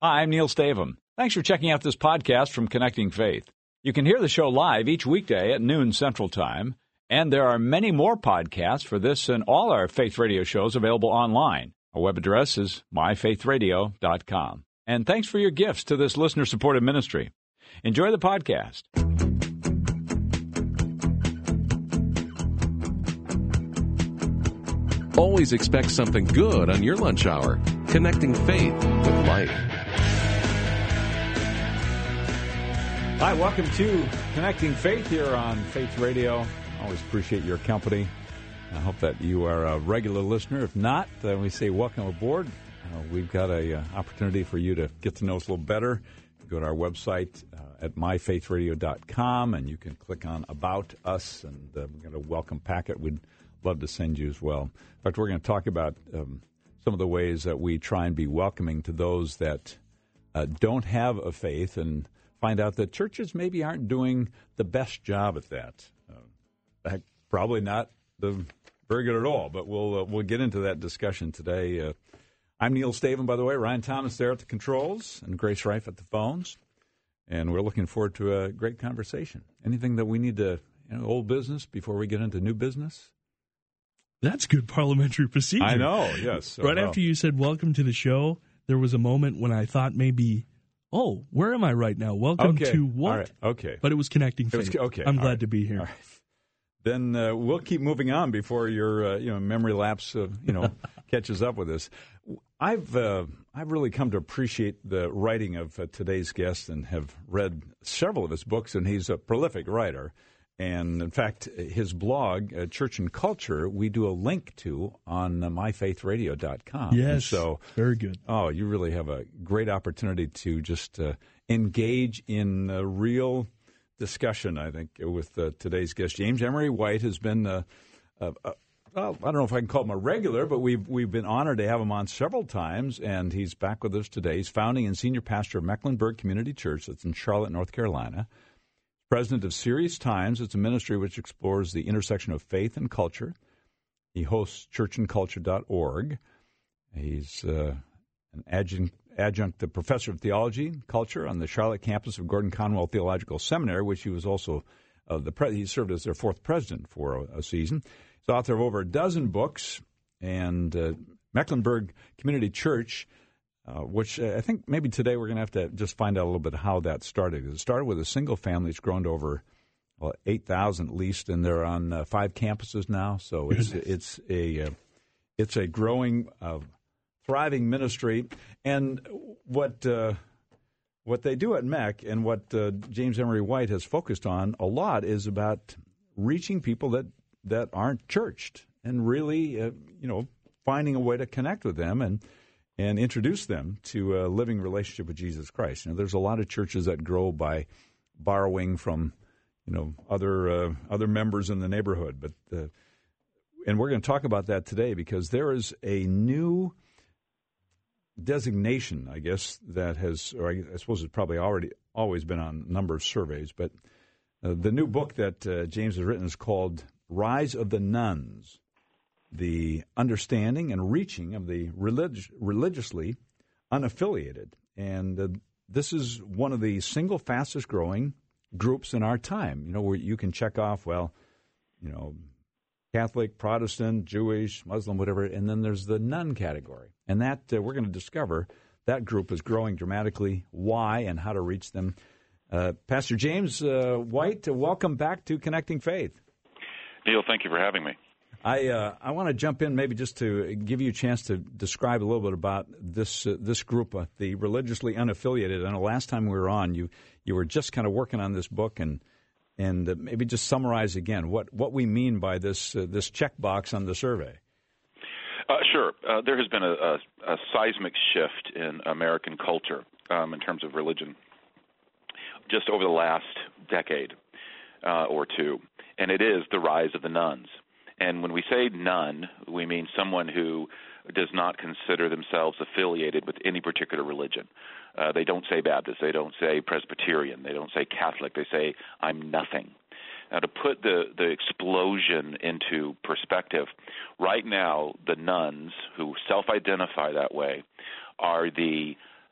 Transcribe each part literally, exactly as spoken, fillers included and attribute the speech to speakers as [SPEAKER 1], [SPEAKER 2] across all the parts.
[SPEAKER 1] Hi, I'm Neil Stavum. Thanks for checking out this podcast from Connecting Faith. You can hear the show live each weekday at noon Central Time, and there are many more podcasts for this and all our Faith Radio shows available online. Our web address is my faith radio dot com. And thanks for your gifts to this listener-supported ministry. Enjoy the podcast.
[SPEAKER 2] Always expect something good on your lunch hour. Connecting Faith with life.
[SPEAKER 1] Hi, welcome to Connecting Faith here on Faith Radio. Always appreciate your company. I hope that you are a regular listener. If not, uh, we say welcome aboard. Uh, we've got an uh, opportunity for you to get to know us a little better. Go to our website uh, at my faith radio dot com, and you can click on About Us, and uh, we've got a welcome packet we'd love to send you as well. In fact, we're going to talk about um, some of the ways that we try and be welcoming to those that uh, don't have a faith, and find out that churches maybe aren't doing the best job at that. Uh, heck, probably not the very good at all, but we'll uh, we'll get into that discussion today. Uh, I'm Neil Stavum, by the way. Ryan Thomas there at the controls, and Grace Reif at the phones. And we're looking forward to a great conversation. Anything that we need to, you know, old business before we get into new business?
[SPEAKER 3] That's good parliamentary procedure.
[SPEAKER 1] I know, yes. So
[SPEAKER 3] right
[SPEAKER 1] well.
[SPEAKER 3] after you said welcome to the show, there was a moment when I thought maybe, oh, where am I right now? Welcome
[SPEAKER 1] okay.
[SPEAKER 3] to what?
[SPEAKER 1] All right. Okay.
[SPEAKER 3] But it was Connecting Faith.
[SPEAKER 1] It was, okay.
[SPEAKER 3] I'm
[SPEAKER 1] All
[SPEAKER 3] glad
[SPEAKER 1] right.
[SPEAKER 3] to be here.
[SPEAKER 1] All right. Then uh, we'll keep moving on before your uh, you know memory lapse uh, you know catches up with us. I've uh, I've really come to appreciate the writing of uh, today's guest and have read several of his books, and he's a prolific writer. And in fact, his blog, uh, Church and Culture, we do a link to on uh, my faith radio dot com.
[SPEAKER 3] Yes,
[SPEAKER 1] and so
[SPEAKER 3] very good.
[SPEAKER 1] Oh, you really have a great opportunity to just uh, engage in uh, real discussion, I think, with uh, today's guest. James Emery White has been, uh, uh, uh, well, I don't know if I can call him a regular, but we've, we've been honored to have him on several times, and he's back with us today. He's founding and senior pastor of Mecklenburg Community Church that's in Charlotte, North Carolina. President of Serious Times. It's a ministry which explores the intersection of faith and culture. He hosts church and culture dot org. He's uh, an adjunct, adjunct professor of theology and culture on the Charlotte campus of Gordon Conwell Theological Seminary, which he was also uh, the pre- he served as their fourth president for a, a season. He's author of over a dozen books, and uh, Mecklenburg Community Church, Uh, which uh, I think maybe today we're going to have to just find out a little bit how that started. It started with a single family. It's grown to over well, eight thousand at least, and they're on uh, five campuses now. So it's it's a uh, it's a growing, uh, thriving ministry. And what uh, what they do at Meck and what uh, James Emery White has focused on a lot is about reaching people that, that aren't churched and really, uh, you know, finding a way to connect with them and and introduce them to a living relationship with Jesus Christ. You know, there's a lot of churches that grow by borrowing from, you know, other uh, other members in the neighborhood. But uh, and we're going to talk about that today because there is a new designation, I guess, that has, or I suppose it's probably already always been on a number of surveys. But uh, the new book that uh, James has written is called Rise of the Nones: The Understanding and Reaching of the relig- Religiously Unaffiliated. And uh, this is one of the single fastest growing groups in our time, you know, where you can check off, well, you know, Catholic, Protestant, Jewish, Muslim, whatever, and then there's the none category. And that uh, we're going to discover that group is growing dramatically, why and how to reach them. Uh, Pastor James uh, White, uh, welcome back to Connecting Faith.
[SPEAKER 4] Neil, thank you for having me.
[SPEAKER 1] I uh, I want to jump in maybe just to give you a chance to describe a little bit about this uh, this group, uh, the religiously unaffiliated. I know last time we were on, you you were just kind of working on this book, and and uh, maybe just summarize again what, what we mean by this uh, this checkbox on the survey.
[SPEAKER 4] Uh, sure. Uh, there has been a, a, a seismic shift in American culture um, in terms of religion just over the last decade uh, or two, and it is the rise of the nones. And when we say none, we mean someone who does not consider themselves affiliated with any particular religion. Uh, they don't say Baptist. They don't say Presbyterian. They don't say Catholic. They say, I'm nothing. Now, to put the, the explosion into perspective, right now the nones who self-identify that way are the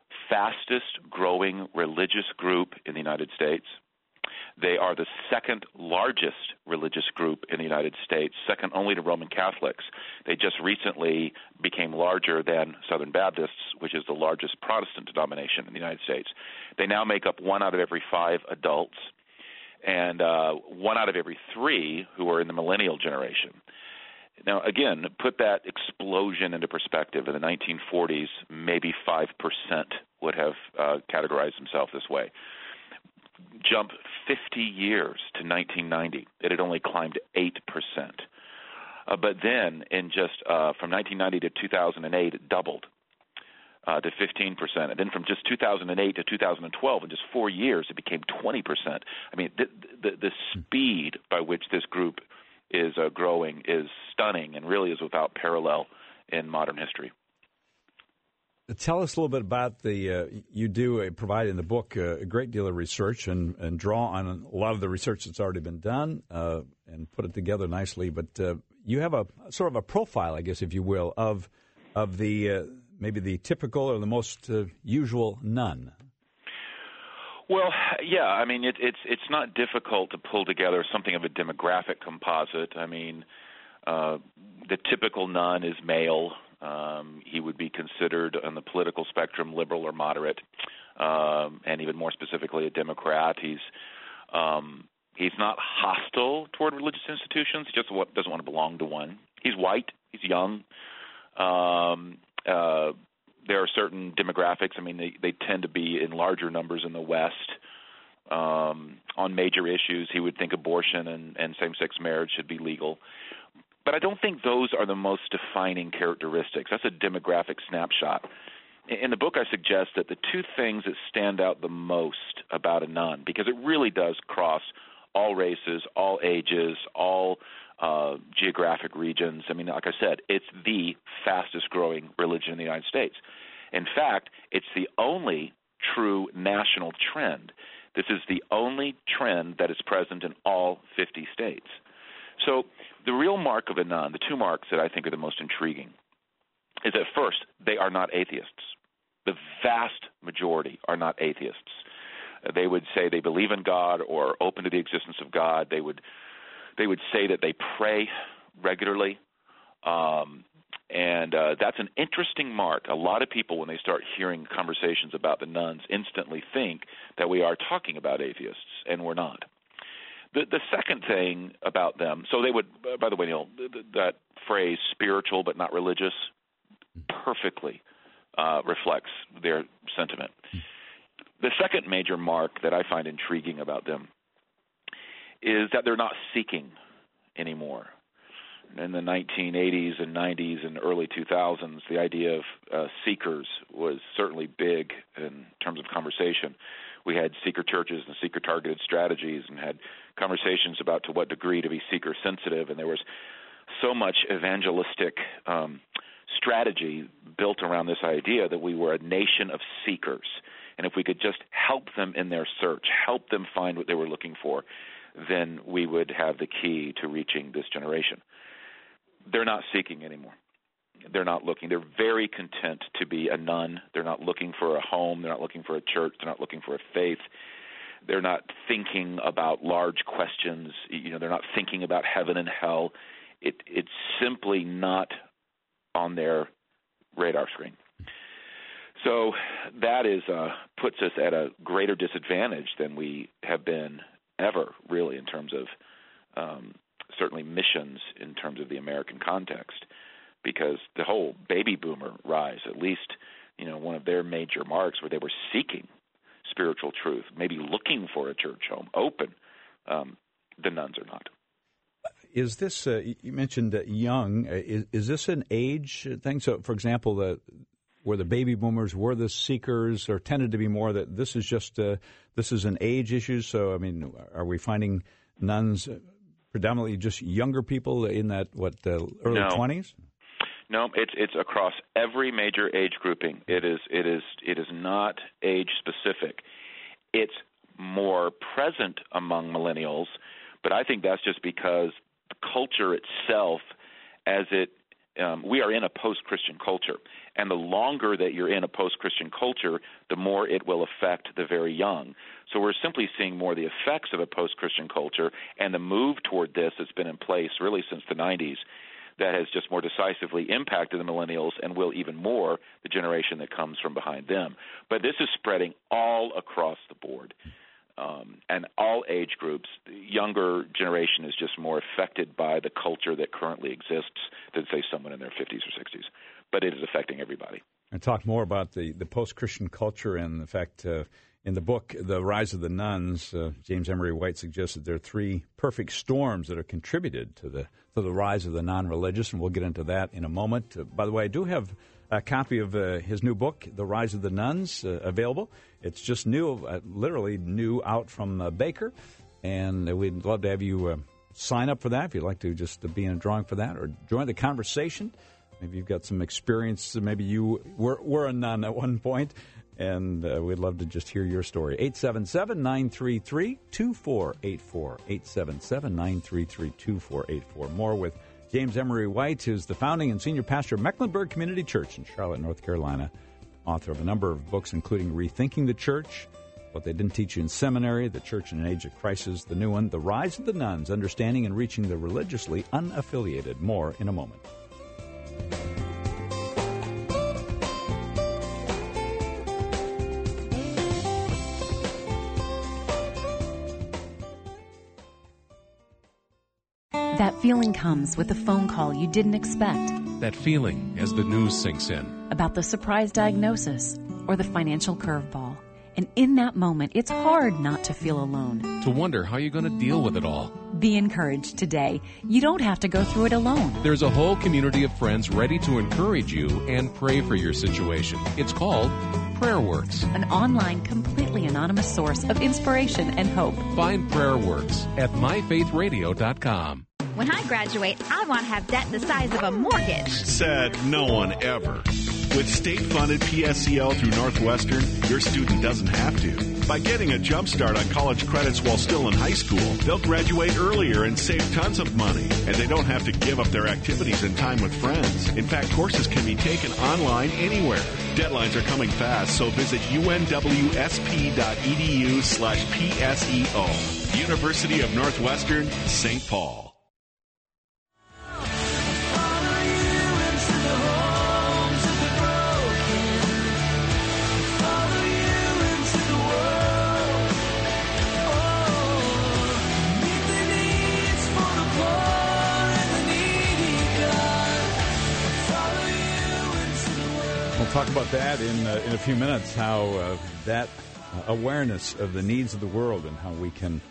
[SPEAKER 4] fastest growing religious group in the United States. They are the second largest religious group in the United States, second only to Roman Catholics. They just recently became larger than Southern Baptists, which is the largest Protestant denomination in the United States. They now make up one out of every five adults and uh, one out of every three who are in the millennial generation. Now, again, put that explosion into perspective. In the nineteen forties, maybe five percent would have uh, categorized themselves this way. Jump fifty years to nineteen ninety, it had only climbed eight percent. Uh, but then, in just uh, from nineteen ninety to two thousand eight, it doubled uh, to fifteen percent. And then from just two thousand eight to two thousand twelve, in just four years, it became twenty percent. I mean, the, the, the speed by which this group is uh, growing is stunning and really is without parallel in modern history.
[SPEAKER 1] Tell us a little bit about the, uh, you do uh, provide in the book uh, a great deal of research and, and draw on a lot of the research that's already been done uh, and put it together nicely. But uh, you have a sort of a profile, I guess, if you will, of of the uh, maybe the typical or the most uh, usual nun.
[SPEAKER 4] Well, yeah, I mean, it, it's it's not difficult to pull together something of a demographic composite. I mean, uh, the typical nun is male. Um, he would be considered on the political spectrum liberal or moderate, um, and even more specifically a Democrat. He's um, he's not hostile toward religious institutions. He just doesn't want to belong to one. He's white. He's young. Um, uh, there are certain demographics. I mean, they, they tend to be in larger numbers in the West. Um, on major issues, he would think abortion and, and same-sex marriage should be legal. But I don't think those are the most defining characteristics. That's a demographic snapshot. In the book, I suggest that the two things that stand out the most about a nun, because it really does cross all races, all ages, all uh, geographic regions. I mean, like I said, it's the fastest-growing religion in the United States. In fact, it's the only true national trend. This is the only trend that is present in all fifty states. So the real mark of a nun, the two marks that I think are the most intriguing, is that first, they are not atheists. The vast majority are not atheists. Uh, they would say they believe in God or open to the existence of God. They would they would say that they pray regularly. Um, and uh, that's an interesting mark. A lot of people, when they start hearing conversations about the nuns, instantly think that we are talking about atheists, and we're not. The, the second thing about them, so they would, uh, by the way, Neil, th- th- that phrase, spiritual but not religious, perfectly uh, reflects their sentiment. The second major mark that I find intriguing about them is that they're not seeking anymore. In the nineteen eighties and nineties and early two thousands, the idea of uh, seekers was certainly big in terms of conversation. We had seeker churches and seeker-targeted strategies and had conversations about to what degree to be seeker-sensitive, and there was so much evangelistic um, strategy built around this idea that we were a nation of seekers. And if we could just help them in their search, help them find what they were looking for, then we would have the key to reaching this generation. They're not seeking anymore. They're not looking. They're very content to be a nun. They're not looking for a home. They're not looking for a church. They're not looking for a faith. They're not thinking about large questions. You know, they're not thinking about heaven and hell. It, it's simply not on their radar screen. So that is uh, puts us at a greater disadvantage than we have been ever, really, in terms of um, certainly missions in terms of the American context, because the whole baby boomer rise, at least, you know, one of their major marks where they were seeking spiritual truth, maybe looking for a church home open, um, the nuns are not.
[SPEAKER 1] Is this, uh, you mentioned uh, young, uh, is, is this an age thing? So, for example, the where the baby boomers were the seekers, or tended to be more that this is just, uh, this is an age issue? So, I mean, are we finding nuns predominantly just younger people in that, what, uh, early
[SPEAKER 4] no.
[SPEAKER 1] twenties?
[SPEAKER 4] No, it's it's across every major age grouping. It is it is it is not age specific. It's more present among millennials, but I think that's just because the culture itself, as it um, we are in a post-Christian culture. And the longer that you're in a post-Christian culture, the more it will affect the very young. So we're simply seeing more the effects of a post-Christian culture and the move toward this that's been in place really since the nineties that has just more decisively impacted the millennials and will even more the generation that comes from behind them. But this is spreading all across the board. Um, and all age groups. The younger generation is just more affected by the culture that currently exists than, say, someone in their fifties or sixties. But it is affecting everybody.
[SPEAKER 1] And talk more about the, the post-Christian culture and, in fact, uh, in the book, The Rise of the Nones, uh, James Emery White suggested there are three perfect storms that have contributed to the to the rise of the non-religious, and we'll get into that in a moment. Uh, by the way, I do have a copy of uh, his new book, The Rise of the Nones, uh, available. It's just new, uh, literally new out from uh, Baker, and uh, we'd love to have you uh, sign up for that if you'd like to just uh, be in a drawing for that or join the conversation. Maybe you've got some experience. Maybe you were, were a nun at one point, and uh, we'd love to just hear your story. eight seven seven, nine three three, two four eight four, eight seven seven, nine three three, two four eight four. More with James Emery White, who's the founding and senior pastor of Mecklenburg Community Church in Charlotte, North Carolina, author of a number of books, including Rethinking the Church, What They Didn't Teach You in Seminary, The Church in an Age of Crisis, the new one, The Rise of the Nones, Understanding and Reaching the Religiously Unaffiliated. More in a moment.
[SPEAKER 5] That feeling comes with a phone call you didn't expect.
[SPEAKER 2] That feeling as the news sinks in.
[SPEAKER 5] About the surprise diagnosis or the financial curveball. And in that moment, it's hard not to feel alone.
[SPEAKER 2] To wonder how you're going to deal with it all.
[SPEAKER 5] Be encouraged today. You don't have to go through it alone.
[SPEAKER 2] There's a whole community of friends ready to encourage you and pray for your situation. It's called PrayerWorks,
[SPEAKER 5] an online, completely anonymous source of inspiration and hope.
[SPEAKER 2] Find PrayerWorks at my faith radio dot com.
[SPEAKER 6] When I graduate, I want to have debt the size of a mortgage.
[SPEAKER 7] Said no one ever. With state-funded P S E L through Northwestern, your student doesn't have to. By getting a jump start on college credits while still in high school, they'll graduate earlier and save tons of money. And they don't have to give up their activities and time with friends. In fact, courses can be taken online anywhere. Deadlines are coming fast, so visit unwsp.edu slash PSEO. University of Northwestern, Saint Paul.
[SPEAKER 1] We'll talk about that in uh, in a few minutes, how uh, that uh, awareness of the needs of the world and how we can,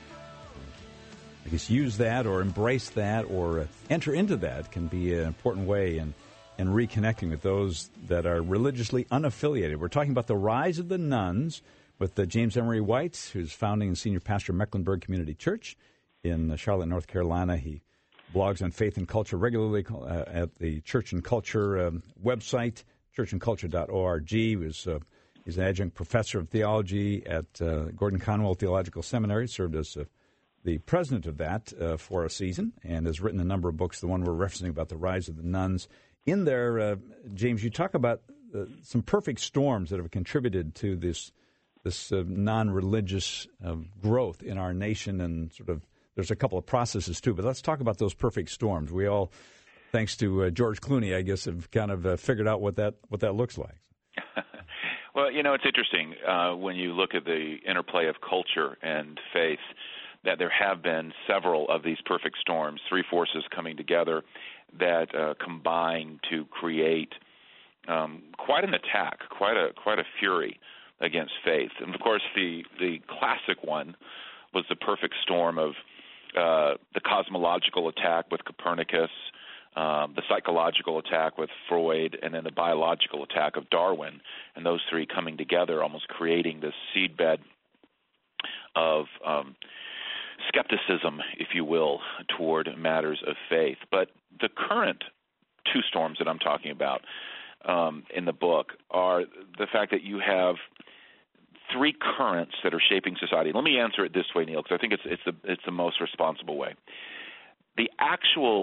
[SPEAKER 1] I guess, use that or embrace that or uh, enter into that can be an important way in, in reconnecting with those that are religiously unaffiliated. We're talking about the rise of the nones with uh, James Emery White, who's founding and senior pastor of Mecklenburg Community Church in uh, Charlotte, North Carolina. He blogs on faith and culture regularly uh, at the Church and Culture um, website, church and culture dot org. He was, uh, he's an adjunct professor of theology at uh, Gordon Conwell Theological Seminary, served as uh, the president of that uh, for a season, and has written a number of books, the one we're referencing about the rise of the nones. In there, uh, James, you talk about uh, some perfect storms that have contributed to this this uh, non-religious uh, growth in our nation, and sort of there's a couple of processes too, but let's talk about those perfect storms. We all, thanks to uh, George Clooney, I guess, have kind of uh, figured out what that what that looks like.
[SPEAKER 4] Well, you know, it's interesting uh, when you look at the interplay of culture and faith that there have been several of these perfect storms, three forces coming together that uh, combine to create um, quite an attack, quite a quite a fury against faith. And, of course, the, the classic one was the perfect storm of uh, the cosmological attack with Copernicus, Um, the psychological attack with Freud, and then the biological attack of Darwin, and those three coming together, almost creating this seedbed of um, skepticism, if you will, toward matters of faith. But the current two storms that I'm talking about um, in the book are the fact that you have three currents that are shaping society. Let me answer it this way, Neil, because I think it's it's the it's the most responsible way. The actual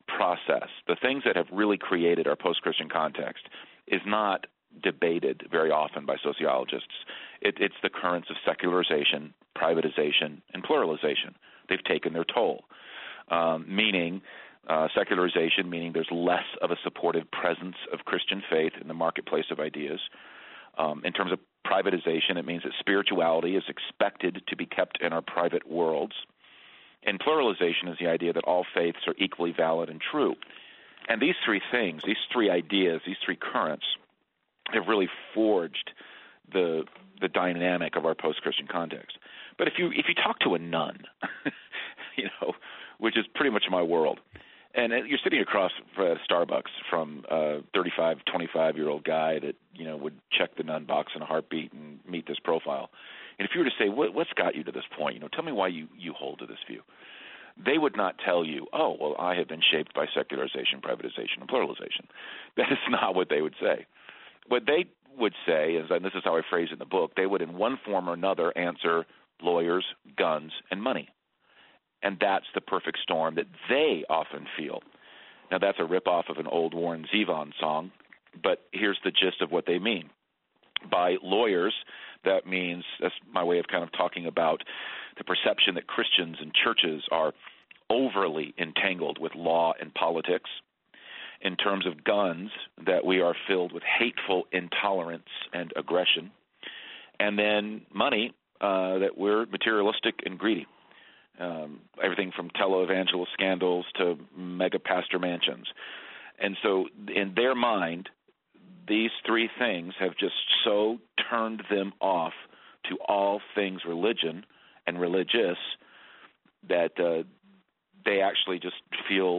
[SPEAKER 4] process, the things that have really created our post-Christian context, is not debated very often by sociologists. It, it's the currents of secularization, privatization, and pluralization. They've taken their toll, um, meaning uh, secularization, meaning there's less of a supportive presence of Christian faith in the marketplace of ideas. Um, in terms of privatization, it means that spirituality is expected to be kept in our private worlds. And pluralization is the idea that all faiths are equally valid and true. And these three things, these three ideas, these three currents, have really forged the the dynamic of our post-Christian context. But if you if you talk to a nun, you know, which is pretty much my world, and you're sitting across at Starbucks from a thirty-five, twenty-five-year-old guy that, you know, would check the nun box in a heartbeat and meet this profile. And if you were to say, what, what's got you to this point? You know, tell me why you, you hold to this view. They would not tell you, oh, well, I have been shaped by secularization, privatization, and pluralization. That is not what they would say. What they would say is, and this is how I phrase it in the book, they would in one form or another answer lawyers, guns, and money. And that's the perfect storm that they often feel. Now, that's a ripoff of an old Warren Zevon song, but here's the gist of what they mean. By lawyers, that means, that's my way of kind of talking about the perception that Christians and churches are overly entangled with law and politics. In terms of guns, that we are filled with hateful intolerance and aggression. And then money, uh, that we're materialistic and greedy. Um, everything from televangelist scandals to mega pastor mansions. And so in their mind, these three things have just so turned them off to all things religion and religious that uh, they actually just feel,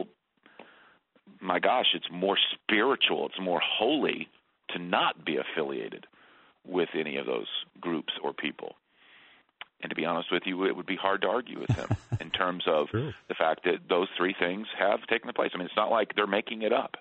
[SPEAKER 4] my gosh, it's more spiritual, it's more holy to not be affiliated with any of those groups or people. And to be honest with you, it would be hard to argue with them in terms of True. the fact that those three things have taken place. I mean, it's not like they're making it up.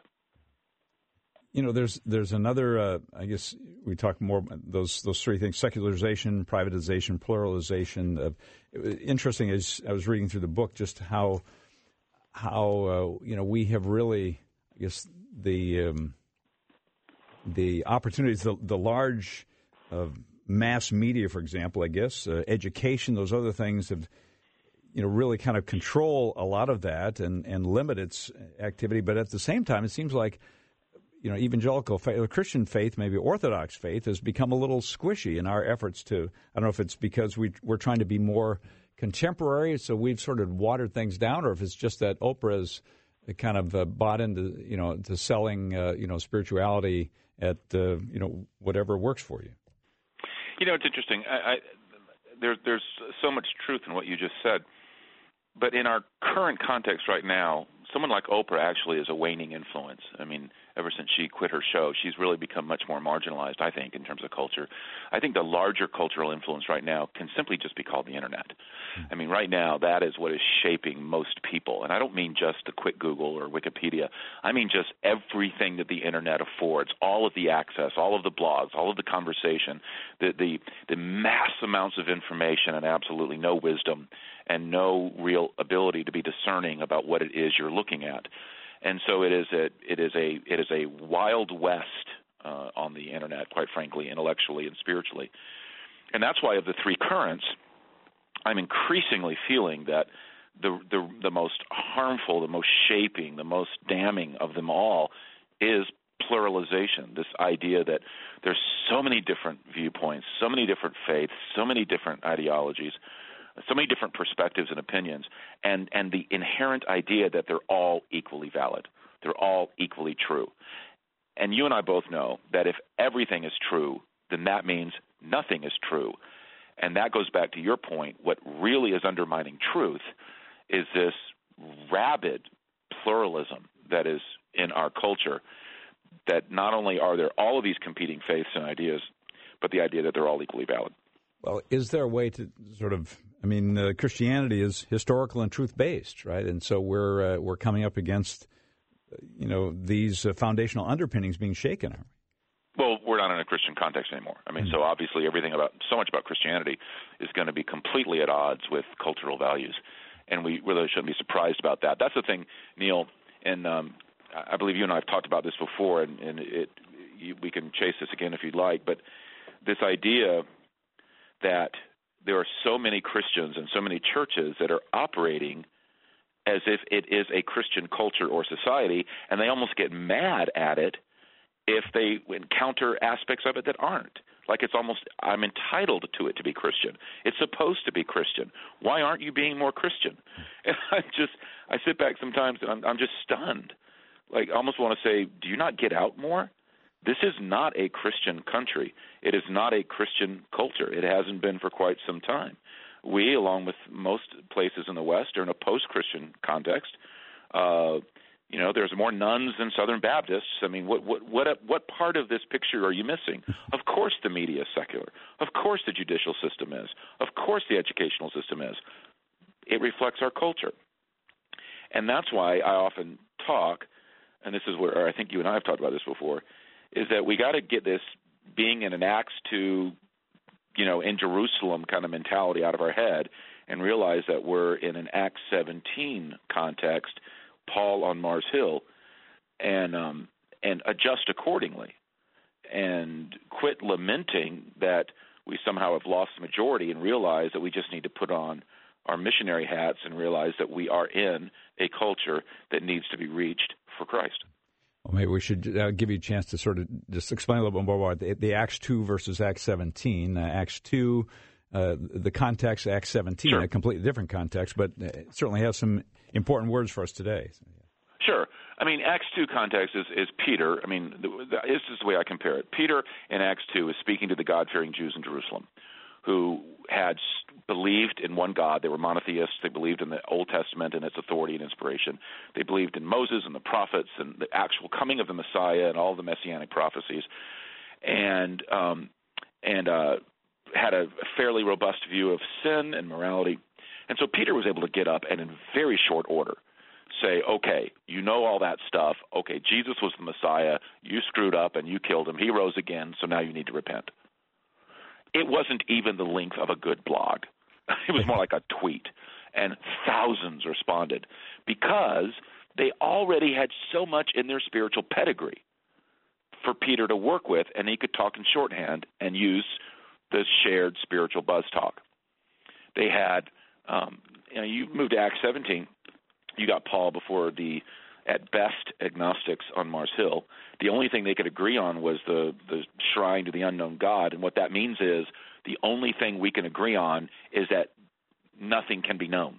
[SPEAKER 1] You know, there's there's another, uh, I guess we talk more about those those three things: secularization, privatization, pluralization. Uh, interesting is I was reading through the book just how how uh, you know we have really, I guess the um, the opportunities, the the large uh, mass media, for example, I guess uh, education, those other things have you know really kind of control a lot of that and and limit its activity. But at the same time, it seems like you know, evangelical faith, Christian faith, maybe Orthodox faith, has become a little squishy in our efforts to, I don't know if it's because we, we're trying to be more contemporary, so we've sort of watered things down, or if it's just that Oprah's kind of uh, bought into, you know, to selling, uh, you know, spirituality at, uh, you know, whatever works for you.
[SPEAKER 4] You know, it's interesting. I, I, there, there's so much truth in what you just said. But in our current context right now, someone like Oprah actually is a waning influence. I mean, ever since she quit her show, she's really become much more marginalized, I think, in terms of culture. I think the larger cultural influence right now can simply just be called the Internet. I mean, right now, that is what is shaping most people. And I don't mean just the quick Google or Wikipedia. I mean just everything that the Internet affords, all of the access, all of the blogs, all of the conversation, the, the, the mass amounts of information and absolutely no wisdom and no real ability to be discerning about what it is you're looking at. And so it is a it is a it is a wild west uh, on the Internet, quite frankly, intellectually and spiritually. And that's why of the three currents, I'm increasingly feeling that the the the most harmful, the most shaping, the most damning of them all is pluralization, this idea that there's so many different viewpoints, so many different faiths, so many different ideologies, so many different perspectives and opinions, and, and the inherent idea that they're all equally valid. They're all equally true. And you and I both know that if everything is true, then that means nothing is true. And that goes back to your point. What really is undermining truth is this rabid pluralism that is in our culture, that not only are there all of these competing faiths and ideas, but the idea that they're all equally valid.
[SPEAKER 1] Well, is there a way to sort of, I mean, uh, Christianity is historical and truth-based, right? And so we're uh, we're coming up against, uh, you know, these uh, foundational underpinnings being shaken, aren't we?
[SPEAKER 4] Well, we're not in a Christian context anymore. I mean, mm-hmm. so obviously everything about, so much about Christianity is going to be completely at odds with cultural values, and we really shouldn't be surprised about that. That's the thing, Neil, and um, I believe you and I have talked about this before, and, and it, you, we can chase this again if you'd like, but this idea that there are so many Christians and so many churches that are operating as if it is a Christian culture or society, and they almost get mad at it if they encounter aspects of it that aren't. Like it's almost, I'm entitled to it to be Christian. It's supposed to be Christian. Why aren't you being more Christian? And I just, I sit back sometimes and I'm, I'm just stunned. Like I almost want to say, do you not get out more? This is not a Christian country. It is not a Christian culture. It hasn't been for quite some time. We, along with most places in the West, are in a post-Christian context. Uh, you know, there's more nuns than Southern Baptists. I mean, what what what what part of this picture are you missing? Of course the media is secular. Of course the judicial system is. Of course the educational system is. It reflects our culture. And that's why I often talk, and this is where I think you and I have talked about this before, is that we got to get this being in an Acts two, you know, in Jerusalem kind of mentality out of our head and realize that we're in an Acts seventeen context, Paul on Mars Hill, and um, and adjust accordingly and quit lamenting that we somehow have lost the majority and realize that we just need to put on our missionary hats and realize that we are in a culture that needs to be reached for Christ.
[SPEAKER 1] Well, maybe we should uh, give you a chance to sort of just explain a little bit more about the, the Acts two versus Acts seventeen. Uh, Acts two, uh, the context, Acts seventeen, sure. A completely different context, but it certainly has some important words for us today. So, yeah.
[SPEAKER 4] Sure. I mean, Acts two context is, is Peter. I mean, the, the, this is the way I compare it. Peter in Acts two is speaking to the God-fearing Jews in Jerusalem who had believed in one God. They were monotheists. They believed in the Old Testament and its authority and inspiration. They believed in Moses and the prophets and the actual coming of the Messiah and all the messianic prophecies, and um, and uh, had a fairly robust view of sin and morality. And so Peter was able to get up and in very short order say, okay, you know all that stuff. Okay, Jesus was the Messiah. You screwed up and you killed him. He rose again, so now you need to repent. It wasn't even the length of a good blog. It was more like a tweet. And thousands responded because they already had so much in their spiritual pedigree for Peter to work with, and he could talk in shorthand and use the shared spiritual buzz talk. They had, um, you know, you moved to Acts seventeen, you got Paul before the, at best, agnostics on Mars Hill. The only thing they could agree on was the, the shrine to the unknown God, and what that means is the only thing we can agree on is that nothing can be known.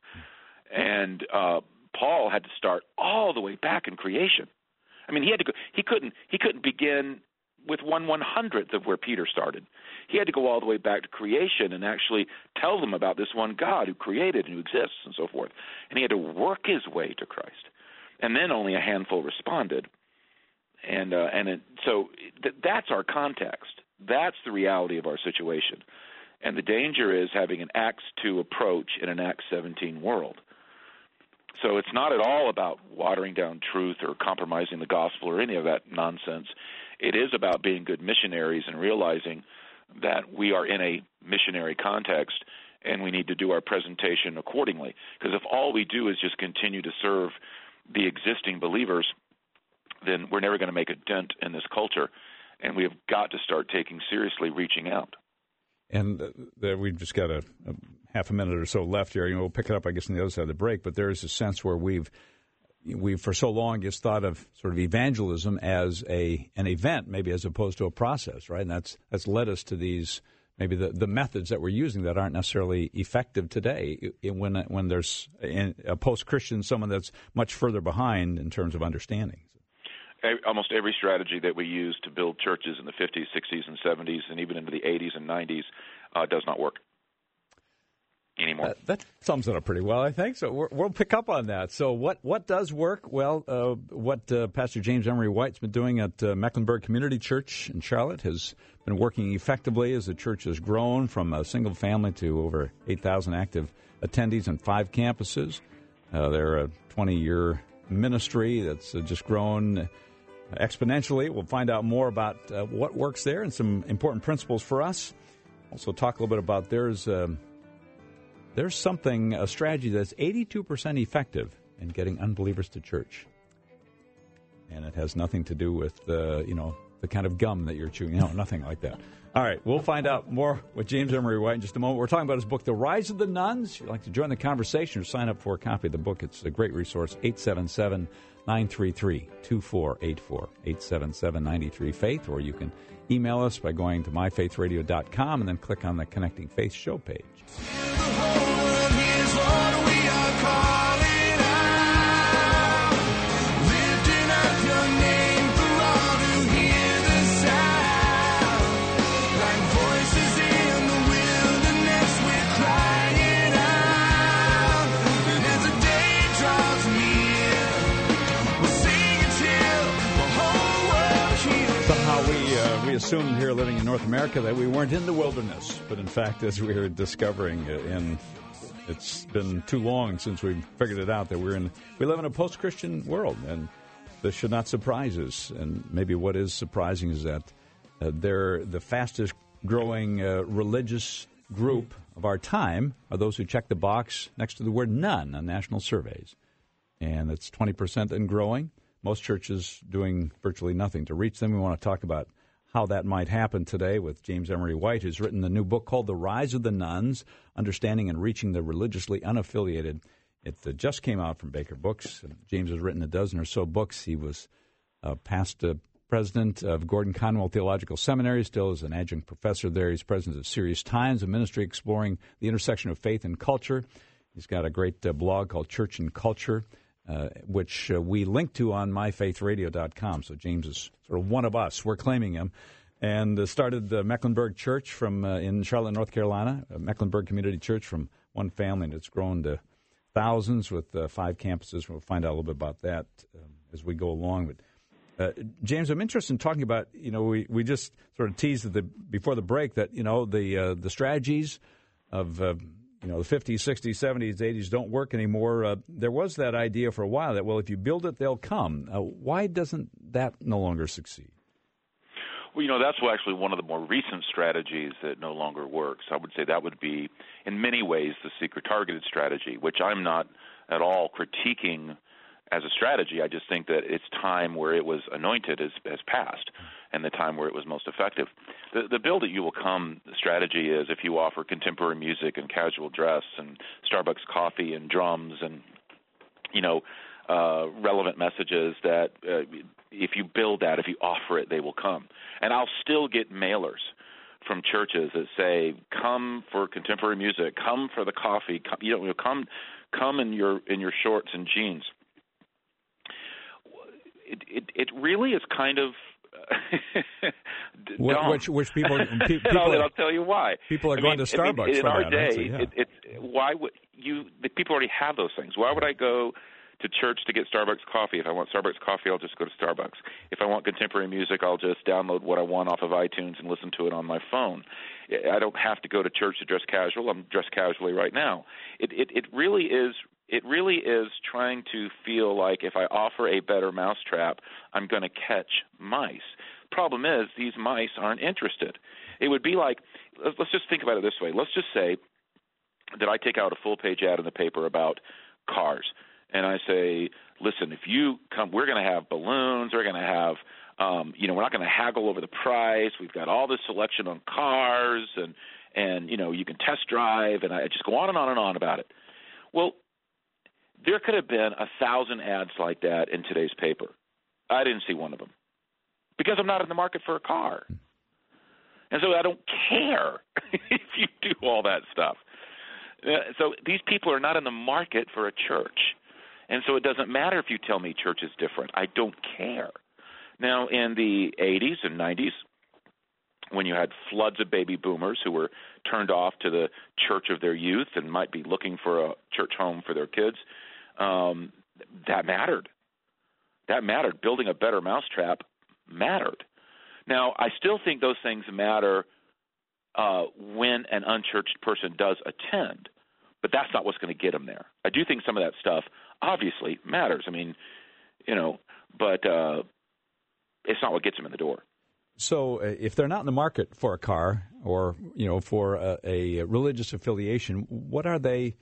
[SPEAKER 4] And uh, Paul had to start all the way back in creation. I mean, he had to go, he couldn't he couldn't begin with one one hundredth of where Peter started. He had to go all the way back to creation and actually tell them about this one God who created and who exists and so forth. And he had to work his way to Christ. And then only a handful responded. And uh, and it, so th- that's our context. That's the reality of our situation. And the danger is having an Acts two approach in an Acts seventeen world. So it's not at all about watering down truth or compromising the gospel or any of that nonsense. It is about being good missionaries and realizing that we are in a missionary context and we need to do our presentation accordingly. Because if all we do is just continue to serve the existing believers, then we're never going to make a dent in this culture, and we have got to start taking seriously reaching out.
[SPEAKER 1] And uh, we've just got a, a half a minute or so left here. You know, we'll pick it up, I guess, on the other side of the break. But there is a sense where we've we've for so long just thought of sort of evangelism as a an event, maybe as opposed to a process, right? And that's that's led us to these maybe the, the methods that we're using that aren't necessarily effective today. When when there's a post-Christian, someone that's much further behind in terms of understanding.
[SPEAKER 4] Almost every strategy that we used to build churches in the fifties, sixties, and seventies, and even into the eighties and nineties, uh, does not work anymore. Uh,
[SPEAKER 1] that sums it up pretty well, I think. So we're, we'll pick up on that. So what, what does work? Well, uh, what uh, Pastor James Emery White's been doing at uh, Mecklenburg Community Church in Charlotte has been working effectively as the church has grown from a single family to over eight thousand active attendees and five campuses. Uh, they're a twenty-year ministry that's uh, just grown exponentially. We'll find out more about uh, what works there and some important principles for us. Also talk a little bit about there's um, there's something, a strategy that's eighty-two percent effective in getting unbelievers to church. And it has nothing to do with, uh, you know, the kind of gum that you're chewing. No, nothing like that. All right, we'll find out more with James Emery White in just a moment. We're talking about his book, The Rise of the Nuns. If you'd like to join the conversation or sign up for a copy of the book, it's a great resource, eight seven seven, nine three three, two four eight four, eight seven seven, nine three, faith, or you can email us by going to my faith radio dot com and then click on the Connecting Faith show page. We assumed here living in North America that we weren't in the wilderness, but in fact, as we were discovering, and it's been too long since we figured it out, that we're in, we live in a post-Christian world, and this should not surprise us. And maybe what is surprising is that uh, they're the fastest growing uh, religious group of our time are those who check the box next to the word none on national surveys, and it's twenty percent and growing. Most churches doing virtually nothing to reach them. We want to talk about how that might happen today with James Emery White, who's written a new book called The Rise of the Nuns, Understanding and Reaching the Religiously Unaffiliated. It uh, just came out from Baker Books. James has written a dozen or so books. He was uh, past uh, president of Gordon Conwell Theological Seminary, still is an adjunct professor there. He's president of Serious Times, a ministry exploring the intersection of faith and culture. He's got a great uh, blog called Church and Culture, Uh, which uh, we link to on my faith radio dot com. So James is sort of one of us. We're claiming him. And uh, started the Mecklenburg Church from uh, in Charlotte, North Carolina, uh, Mecklenburg Community Church from one family, and it's grown to thousands with uh, five campuses. We'll find out a little bit about that um, as we go along. But uh, James, I'm interested in talking about, you know, we, we just sort of teased at the, before the break that, you know, the uh, the strategies of uh, you know, the fifties, sixties, seventies, eighties don't work anymore. Uh, there was that idea for a while that, well, if you build it, they'll come. Uh, why doesn't that no longer succeed?
[SPEAKER 4] Well, you know, that's actually one of the more recent strategies that no longer works. I would say that would be, in many ways, the seeker-targeted strategy, which I'm not at all critiquing as a strategy. I just think that its time where it was anointed has, has passed, and the time where it was most effective. The, the build it, you will come strategy is if you offer contemporary music and casual dress and Starbucks coffee and drums and, you know, uh, relevant messages that uh, if you build that, if you offer it, they will come. And I'll still get mailers from churches that say, come for contemporary music, come for the coffee, come, you know, come come in your in your shorts and jeans. It, it, it really is kind of dumb.
[SPEAKER 1] Which, which people, pe- people
[SPEAKER 4] and I'll, I'll tell you why.
[SPEAKER 1] People are
[SPEAKER 4] I
[SPEAKER 1] going
[SPEAKER 4] mean,
[SPEAKER 1] to Starbucks
[SPEAKER 4] I mean, in
[SPEAKER 1] for
[SPEAKER 4] our
[SPEAKER 1] that.
[SPEAKER 4] day.
[SPEAKER 1] So, yeah.
[SPEAKER 4] it, it's why would you? The people already have those things. Why would I go to church to get Starbucks coffee? If I want Starbucks coffee, I'll just go to Starbucks. If I want contemporary music, I'll just download what I want off of iTunes and listen to it on my phone. I don't have to go to church to dress casual. I'm dressed casually right now. It it, it really is. It really is trying to feel like if I offer a better mousetrap, I'm going to catch mice. Problem is, these mice aren't interested. It would be like, let's just think about it this way. Let's just say that I take out a full-page ad in the paper about cars, and I say, listen, if you come, we're going to have balloons, we're going to have, um, you know, we're not going to haggle over the price. We've got all this selection on cars, and, and you know, you can test drive, and I just go on and on and on about it. Well, there could have been a thousand ads like that in today's paper. I didn't see one of them because I'm not in the market for a car. And so I don't care if you do all that stuff. Uh, so these people are not in the market for a church. And so it doesn't matter if you tell me church is different. I don't care. Now, in the eighties and nineties, when you had floods of baby boomers who were turned off to the church of their youth and might be looking for a church home for their kids, um, that mattered. That mattered. Building a better mousetrap mattered. Now, I still think those things matter uh, when an unchurched person does attend, but that's not what's going to get them there. I do think some of that stuff obviously matters. I mean, you know, but uh, it's not what gets them in the door.
[SPEAKER 1] So uh, if they're not in the market for a car or, you know, for a, a religious affiliation, what are they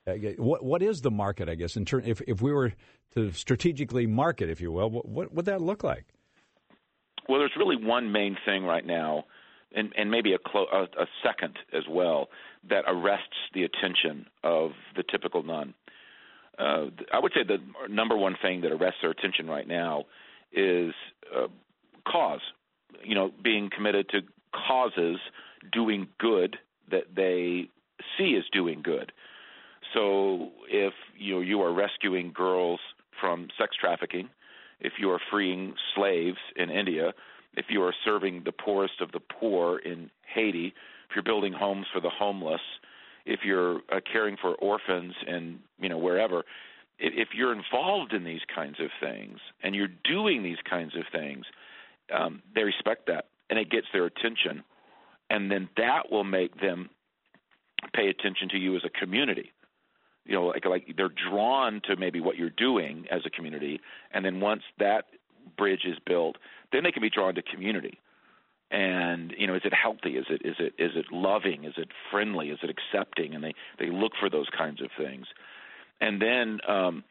[SPEAKER 1] Uh, what what is the market? I guess in turn, if if we were to strategically market, if you will, what, what would that look like?
[SPEAKER 4] Well, there's really one main thing right now, and, and maybe a, clo- a, a second as well, that arrests the attention of the typical nun. Uh, I would say the number one thing that arrests their attention right now is uh, cause. You know, being committed to causes, doing good that they see as doing good. So if you know you are rescuing girls from sex trafficking, if you are freeing slaves in India, if you are serving the poorest of the poor in Haiti, if you're building homes for the homeless, if you're uh, caring for orphans and you know wherever, if, if you're involved in these kinds of things and you're doing these kinds of things, um, they respect that and it gets their attention, and then that will make them pay attention to you as a community. You know, like like they're drawn to maybe what you're doing as a community, and then once that bridge is built, then they can be drawn to community. And you know, is it healthy? Is it is it is it loving? Is it friendly? Is it accepting? And they, they look for those kinds of things, and then um,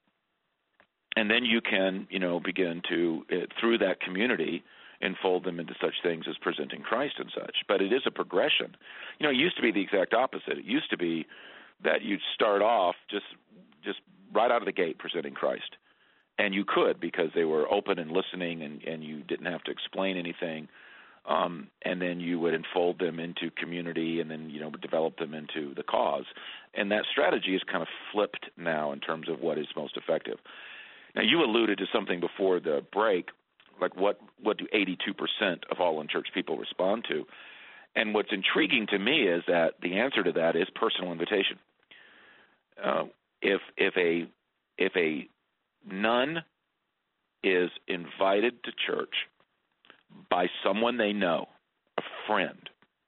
[SPEAKER 4] and then you can you know begin to uh, through that community enfold them into such things as presenting Christ and such. But it is a progression. You know, it used to be the exact opposite. It used to be that you'd start off just just right out of the gate presenting Christ. And you could because they were open and listening and, and you didn't have to explain anything. Um, and then you would enfold them into community and then, you know, develop them into the cause. And that strategy is kind of flipped now in terms of what is most effective. Now, you alluded to something before the break, like what, what do eighty-two percent of all in-church people respond to? And what's intriguing to me is that the answer to that is personal invitation. Uh, if if a if a nun is invited to church by someone they know, a friend,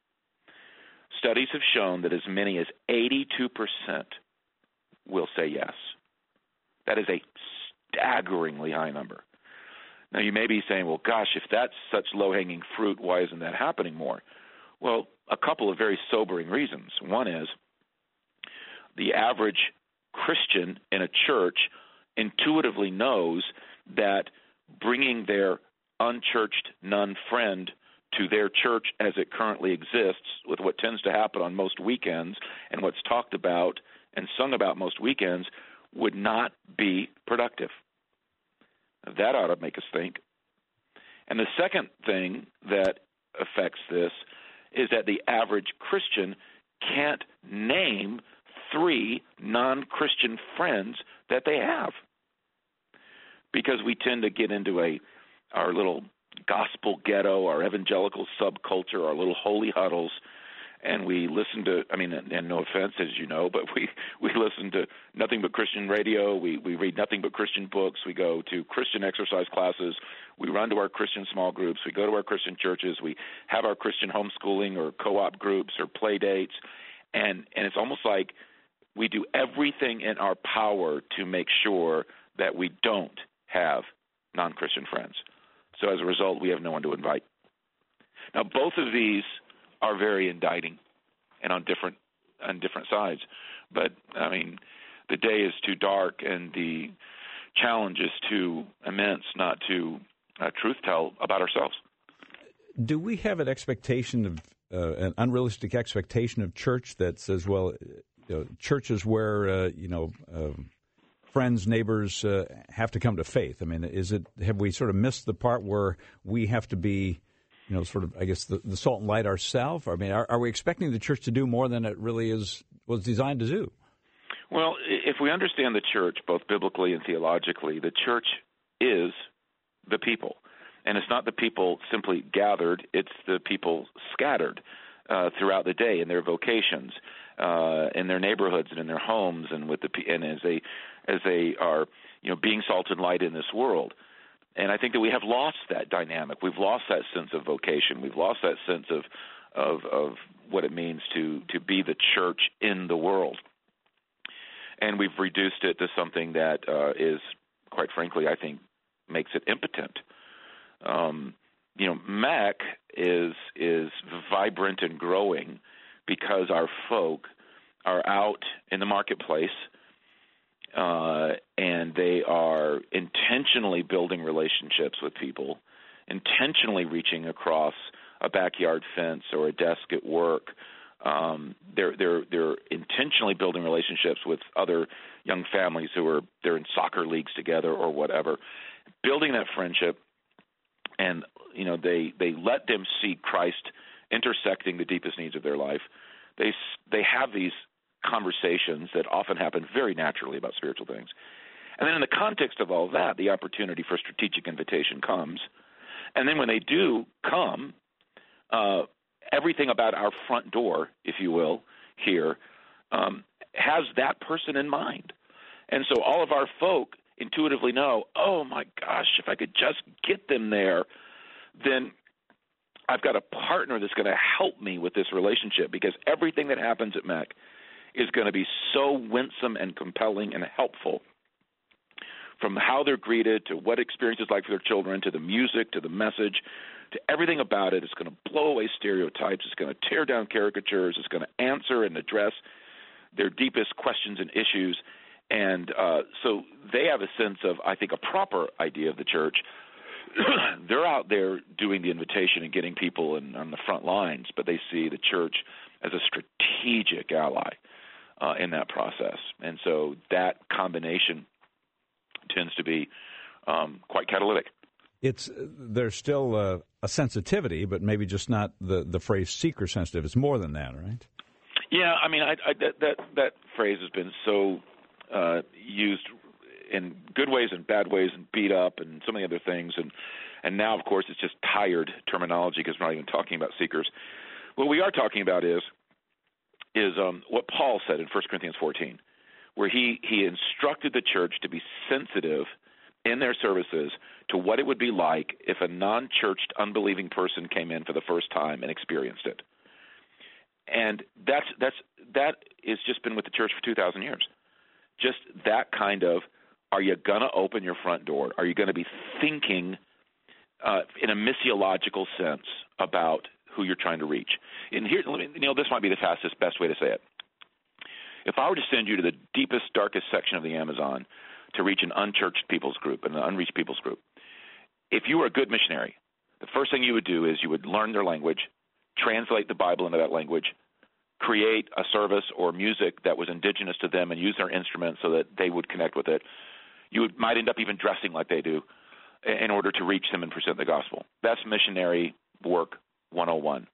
[SPEAKER 4] studies have shown that as many as eighty-two percent will say yes. That is a staggeringly high number. Now, you may be saying, well, gosh, if that's such low-hanging fruit, why isn't that happening more? Well, a couple of very sobering reasons. One is the average Christian in a church intuitively knows that bringing their unchurched nun friend to their church as it currently exists, with what tends to happen on most weekends and what's talked about and sung about most weekends, would not be productive. That ought to make us think. And the second thing that affects this is that the average Christian can't name three non-Christian friends that they have, because we tend to get into a our little gospel ghetto, our evangelical subculture, our little holy huddles, and we listen to, I mean, and, and no offense, as you know, but we, we listen to nothing but Christian radio, we, we read nothing but Christian books, we go to Christian exercise classes, we run to our Christian small groups, we go to our Christian churches, we have our Christian homeschooling or co-op groups or play dates, and, and it's almost like we do everything in our power to make sure that we don't have non-Christian friends. So as a result, we have no one to invite. Now, both of these are very indicting and on different on different sides. But, I mean, the day is too dark and the challenge is too immense not to uh, truth tell about ourselves.
[SPEAKER 1] Do we have an expectation of, uh, an unrealistic expectation of church that says, well, you know, churches where, uh, you know, uh, friends, neighbors uh, have to come to faith? I mean, is it, have we sort of missed the part where we have to be, you know, sort of, I guess, the, the salt and light ourselves? I mean, are, are we expecting the church to do more than it really is was designed to do?
[SPEAKER 4] Well, if we understand the church, both biblically and theologically, the church is the people. And it's not the people simply gathered, it's the people scattered uh, throughout the day in their vocations, uh, in their neighborhoods and in their homes, and with the and as they as they are, you know, being salt and light in this world. And I think that we have lost that dynamic. We've lost that sense of vocation. We've lost that sense of of, of what it means to, to be the church in the world. And we've reduced it to something that uh, is, quite frankly, I think, makes it impotent. Um, you know, M A C is is vibrant and growing because our folk are out in the marketplace, uh, and they are intentionally building relationships with people, intentionally reaching across a backyard fence or a desk at work. Um, they're they're they're intentionally building relationships with other young families who are they're in soccer leagues together or whatever, building that friendship, and you know they they let them see Christ intersecting the deepest needs of their life. They they have these conversations that often happen very naturally about spiritual things, and then in the context of all that, the opportunity for strategic invitation comes, and then when they do come. Uh, Everything about our front door, if you will, here, um, has that person in mind. And so all of our folk intuitively know, oh, my gosh, if I could just get them there, then I've got a partner that's going to help me with this relationship, because everything that happens at M E C is going to be so winsome and compelling and helpful, from how they're greeted to what experience is like for their children to the music to the message to everything about it. It's going to blow away stereotypes. It's going to tear down caricatures. It's going to answer and address their deepest questions and issues. And uh, so they have a sense of, I think, a proper idea of the church. They're out there doing the invitation and getting people in, on the front lines, but they see the church as a strategic ally uh, in that process. And so that combination tends to be um, quite catalytic.
[SPEAKER 1] It's there's still a, a sensitivity, but maybe just not the, the phrase seeker sensitive. It's more than that, right?
[SPEAKER 4] Yeah, I mean, I, I, that, that that phrase has been so uh, used in good ways and bad ways, and beat up, and so many other things, and and now, of course, it's just tired terminology because we're not even talking about seekers. What we are talking about is is um, what Paul said in First Corinthians fourteen, where he he instructed the church to be sensitive in their services to what it would be like if a non-churched, unbelieving person came in for the first time and experienced it. And that's that's that has just been with the church for two thousand years. Just that kind of, are you going to open your front door? Are you going to be thinking uh, in a missiological sense about who you're trying to reach? And here, you know, this might be the fastest, best way to say it. If I were to send you to the deepest, darkest section of the Amazon to reach an unchurched people's group, an unreached people's group, if you were a good missionary, the first thing you would do is you would learn their language, translate the Bible into that language, create a service or music that was indigenous to them and use their instruments so that they would connect with it. You would, might end up even dressing like they do in order to reach them and present the gospel. That's missionary work one oh one.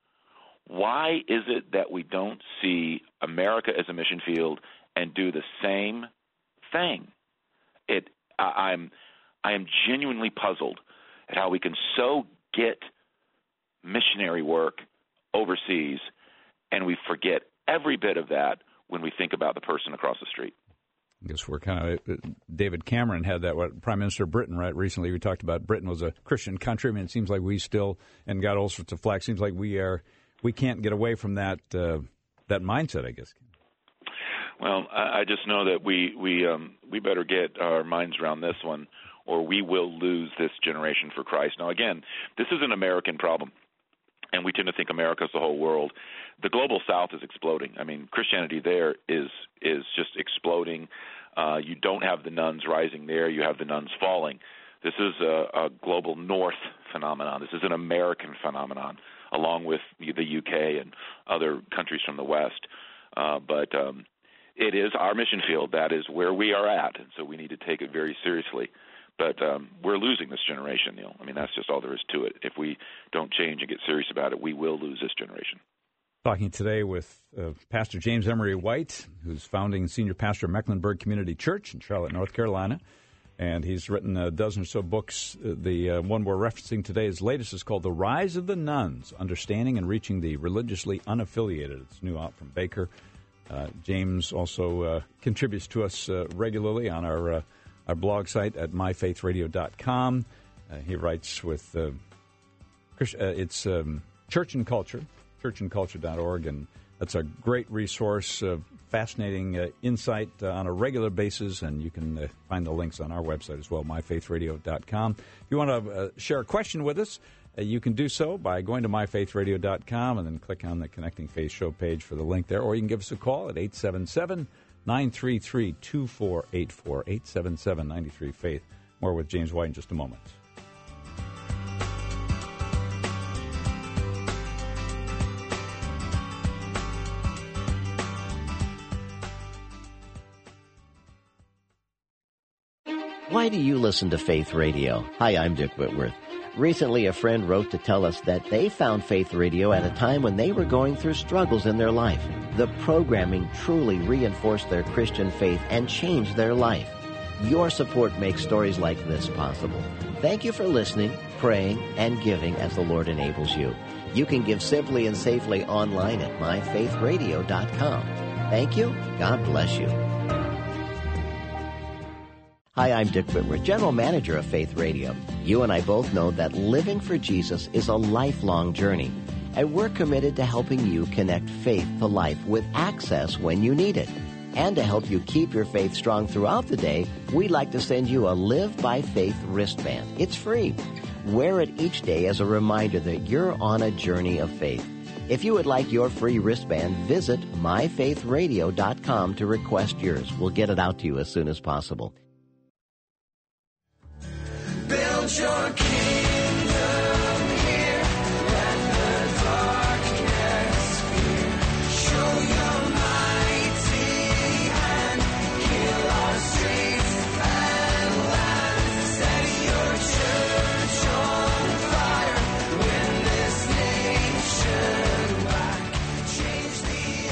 [SPEAKER 4] Why is it that we don't see America as a mission field and do the same thing? It, I, I'm, I am genuinely puzzled at how we can so get missionary work overseas, and we forget every bit of that when we think about the person across the street.
[SPEAKER 1] I guess we're kind of – David Cameron had that, what, Prime Minister of Britain, right? Recently we talked about Britain was a Christian country. I mean, it seems like we still – and got all sorts of flack. Seems like we are – we can't get away from that uh, that mindset, I guess.
[SPEAKER 4] Well, I just know that we we um, we better get our minds around this one, or we will lose this generation for Christ. Now, again, this is an American problem, and we tend to think America is the whole world. The global South is exploding. I mean, Christianity there is is just exploding. Uh, you don't have the nuns rising there. You have the nuns falling. This is a, a global North phenomenon. This is an American phenomenon, along with the U K and other countries from the West. Uh, but um, it is our mission field. That is where we are at, and so we need to take it very seriously. But um, we're losing this generation, Neil. I mean, that's just all there is to it. If we don't change and get serious about it, we will lose this generation.
[SPEAKER 1] Talking today with uh, Pastor James Emery White, who's founding senior pastor of Mecklenburg Community Church in Charlotte, North Carolina. And he's written a dozen or so books. The uh, one we're referencing today, his latest, is called The Rise of the Nuns, Understanding and Reaching the Religiously Unaffiliated. It's new out from Baker. Uh, James also uh, contributes to us uh, regularly on our uh, our blog site at my faith radio dot com. Uh, he writes with, uh, Christ, uh, it's um, Church and Culture, church and culture dot org, and that's a great resource, uh, fascinating uh, insight uh, on a regular basis, and you can uh, find the links on our website as well, my faith radio dot com. If you want to uh, share a question with us, Uh, you can do so by going to my faith radio dot com and then click on the Connecting Faith Show page for the link there, or you can give us a call at eight seven seven, nine three three, two four eight four, eight seven seven, nine three, faith. More with James White in just a moment.
[SPEAKER 8] Why do you listen to Faith Radio? Hi, I'm Dick Whitworth. Recently, a friend wrote to tell us that they found Faith Radio at a time when they were going through struggles in their life. The programming truly reinforced their Christian faith and changed their life. Your support makes stories like this possible. Thank you for listening, praying, and giving as the Lord enables you. You can give simply and safely online at my faith radio dot com. Thank you. God bless you. Hi, I'm Dick Whitworth, General Manager of Faith Radio. You and I both know that living for Jesus is a lifelong journey, and we're committed to helping you connect faith to life with access when you need it. And to help you keep your faith strong throughout the day, we'd like to send you a Live by Faith wristband. It's free. Wear it each day as a reminder that you're on a journey of faith. If you would like your free wristband, visit my faith radio dot com to request yours. We'll get it out to you as soon as possible.
[SPEAKER 9] Build your kingdom here, let the darkness fear. Show your mighty hand, heal our streets and land. Set your church on fire, win this nation back. Change the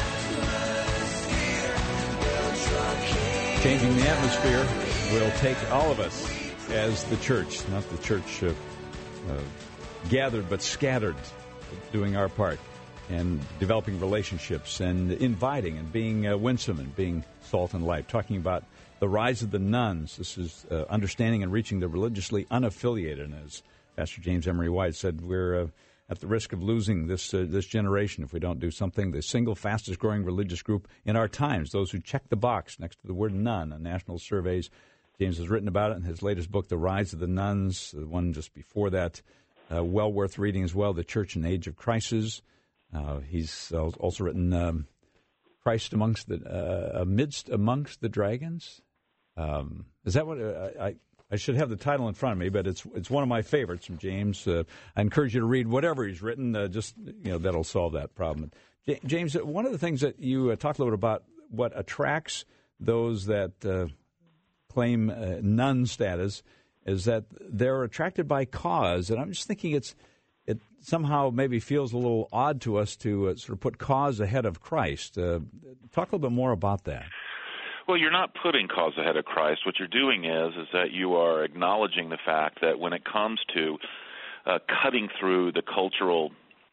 [SPEAKER 9] atmosphere, build your kingdom.
[SPEAKER 1] Changing the atmosphere will take all of us as the church, not the church uh, uh, gathered but scattered, doing our part and developing relationships and inviting and being uh, winsome and being salt and light. Talking about the rise of the nuns. This is uh, understanding and reaching the religiously unaffiliated. And as Pastor James Emery White said, we're uh, at the risk of losing this uh, this generation if we don't do something. The single fastest growing religious group in our times, those who check the box next to the word nun on national surveys. James has written about it in his latest book, The Rise of the Nuns, the one just before that, uh, well worth reading as well, The Church in the Age of Crisis. Uh, he's also written um, Christ amongst the uh, amidst amongst the dragons. Um, is that what uh, I? I should have the title in front of me, but it's it's one of my favorites from James. Uh, I encourage you to read whatever he's written. Uh, just you know, that'll solve that problem. J- James, one of the things that you uh, talked a little bit about, what attracts those that uh, claim uh, nun status is that they're attracted by cause. And I'm just thinking it's it somehow maybe feels a little odd to us to uh, sort of put cause ahead of Christ. Uh, talk a little bit more about that.
[SPEAKER 4] Well, you're not putting cause ahead of Christ. What you're doing is is that you are acknowledging the fact that when it comes to uh, cutting through the cultural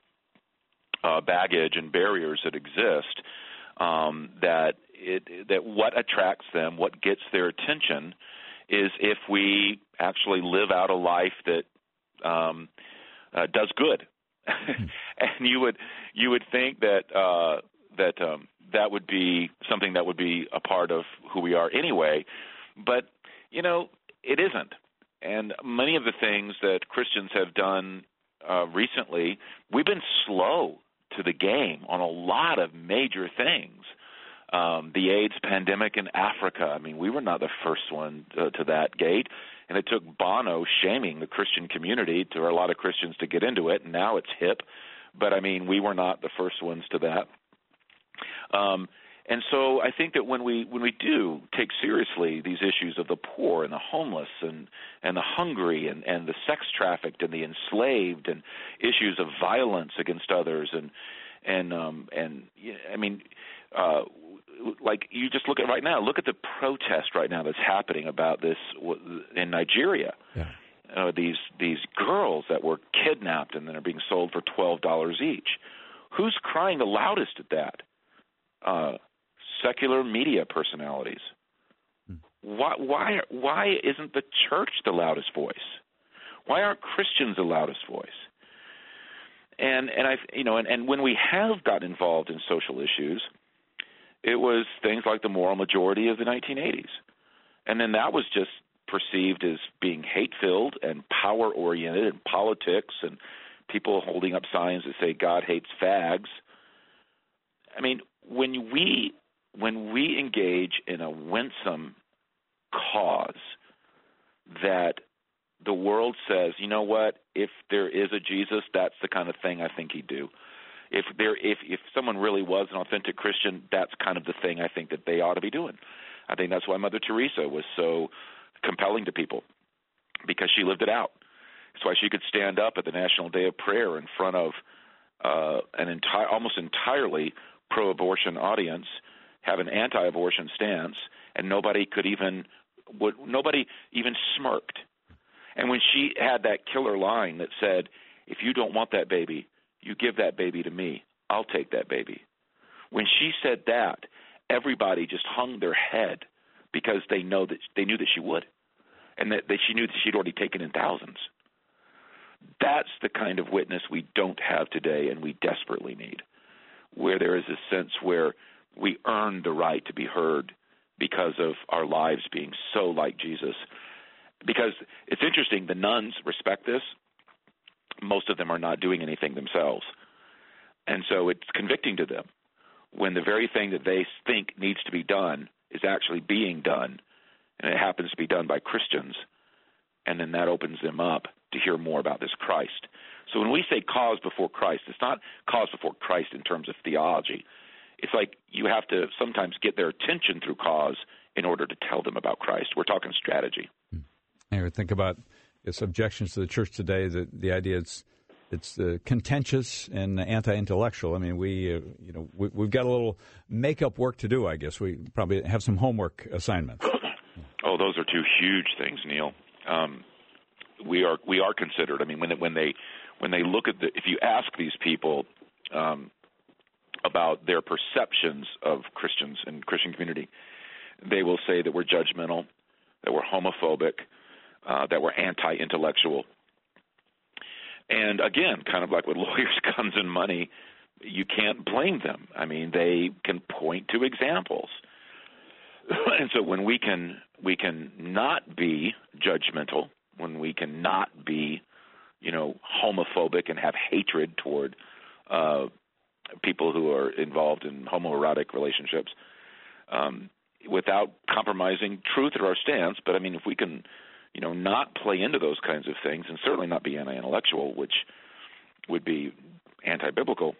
[SPEAKER 4] uh, baggage and barriers that exist, um, that It, that what attracts them, what gets their attention, is if we actually live out a life that um, uh, does good. And you would you would think that uh, that um, that would be something that would be a part of who we are anyway, but you know it isn't. And many of the things that Christians have done uh, recently, we've been slow to the game on a lot of major things. Um, the AIDS pandemic in Africa, I mean, we were not the first one to, to that gate, and it took Bono shaming the Christian community to a lot of Christians to get into it, and now it's hip. But, I mean, we were not the first ones to that. Um, and so I think that when we when we do take seriously these issues of the poor and the homeless and, and the hungry and, and the sex trafficked and the enslaved and issues of violence against others and, and, um, and I mean, uh, like you just look at right now, look at the protest right now that's happening about this in Nigeria. Yeah. Uh, these these girls that were kidnapped and then are being sold for twelve dollars each. Who's crying the loudest at that? Uh, secular media personalities. Hmm. Why why why isn't the church the loudest voice? Why aren't Christians the loudest voice? And and I you know and, and when we have gotten involved in social issues, it was things like the moral majority of the nineteen eighties. And then that was just perceived as being hate-filled and power-oriented in politics and people holding up signs that say God hates fags. I mean, when we when we engage in a winsome cause that the world says, you know what, if there is a Jesus, that's the kind of thing I think he'd do. If there, if if someone really was an authentic Christian, that's kind of the thing I think that they ought to be doing. I think that's why Mother Teresa was so compelling to people, because she lived it out. That's why she could stand up at the National Day of Prayer in front of uh, an entire, almost entirely pro-abortion audience, have an anti-abortion stance, and nobody could even, would, nobody even smirked. And when she had that killer line that said, if you don't want that baby, you give that baby to me, I'll take that baby. When she said that, everybody just hung their head because they know that they knew that she would, and that, that she knew that she'd already taken in thousands. That's the kind of witness we don't have today, and we desperately need, where there is a sense where we earn the right to be heard because of our lives being so like Jesus. Because it's interesting, the nuns respect this. Most of them are not doing anything themselves. And so it's convicting to them when the very thing that they think needs to be done is actually being done, and it happens to be done by Christians, and then that opens them up to hear more about this Christ. So when we say cause before Christ, it's not cause before Christ in terms of theology. It's like you have to sometimes get their attention through cause in order to tell them about Christ. We're talking strategy.
[SPEAKER 1] I would think about its objections to the church today, the, the idea it's it's uh, contentious and anti-intellectual. I mean, we, uh, you know, we, we've got a little makeup work to do, I guess. We probably have some homework assignments.
[SPEAKER 4] Oh, those are two huge things, Neil. Um, we are we are considered. I mean, when when they when they look at the, if you ask these people um, about their perceptions of Christians and Christian community, they will say that we're judgmental, that we're homophobic, uh, that we're anti-intellectual. And again, kind of like with lawyers, guns, and money, you can't blame them. I mean, they can point to examples. And so when we can we can not be judgmental, when we can not be, you know, homophobic and have hatred toward uh, people who are involved in homoerotic relationships, um, without compromising truth or our stance, but I mean, if we can, you know, not play into those kinds of things, and certainly not be anti-intellectual, which would be anti-biblical,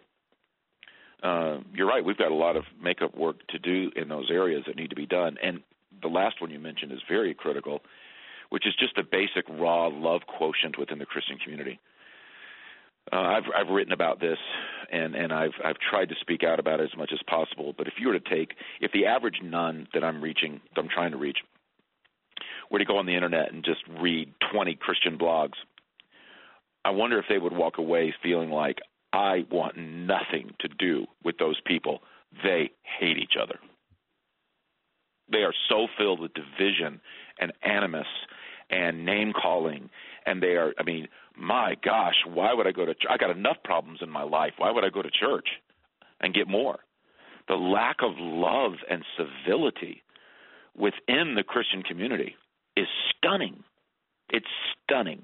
[SPEAKER 4] uh, you're right, we've got a lot of makeup work to do in those areas that need to be done. And the last one you mentioned is very critical, which is just the basic raw love quotient within the Christian community. Uh, I've I've written about this, and, and I've I've tried to speak out about it as much as possible. But if you were to take, if the average nun that I'm reaching, that I'm trying to reach, were to go on the internet and just read twenty Christian blogs, I wonder if they would walk away feeling like, I want nothing to do with those people. They hate each other. They are so filled with division and animus and name-calling, and they are, I mean, my gosh, why would I go to church? I got enough problems in my life. Why would I go to church and get more? The lack of love and civility within the Christian community is stunning. It's stunning.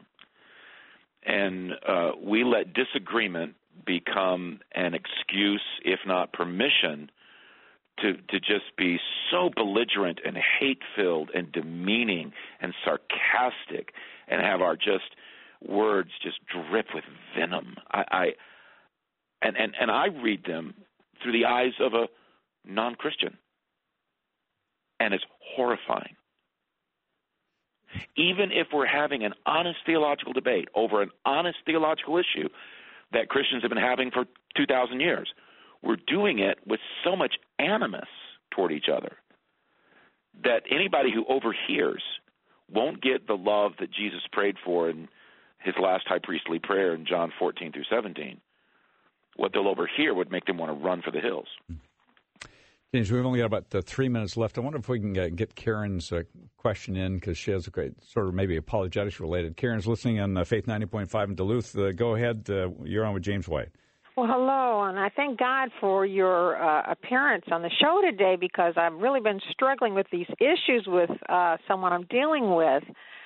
[SPEAKER 4] And uh, we let disagreement become an excuse, if not permission, to to just be so belligerent and hate-filled and demeaning and sarcastic, and have our just words just drip with venom. I, I and, and, and I read them through the eyes of a non-Christian, and it's horrifying. Even if we're having an honest theological debate over an honest theological issue that Christians have been having for two thousand years, we're doing it with so much animus toward each other that anybody who overhears won't get the love that Jesus prayed for in his last high priestly prayer in John fourteen through seventeen. What they'll overhear would make them want to run for the hills.
[SPEAKER 1] James, we've only got about uh, three minutes left. I wonder if we can uh, get Karen's uh, question in, because she has a great sort of maybe apologetics related. Karen's listening on uh, Faith ninety point five in Duluth. Uh, go ahead. Uh, you're on with James White.
[SPEAKER 10] Well, hello, and I thank God for your uh, appearance on the show today because I've really been struggling with these issues with uh, someone I'm dealing with.